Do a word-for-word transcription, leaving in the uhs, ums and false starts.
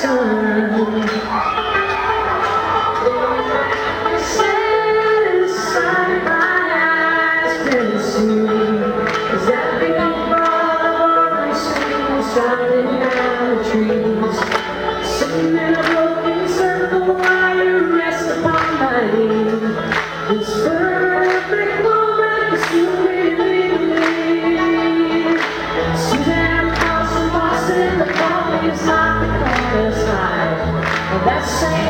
sun. Sad inside my eyes can see is that big brother sitting shining down the trees, sitting in a broken circle while you rest upon my knee. This perfect moment is you really believe. Suzanne House in Boston, the coffee is not the corner's high, and that same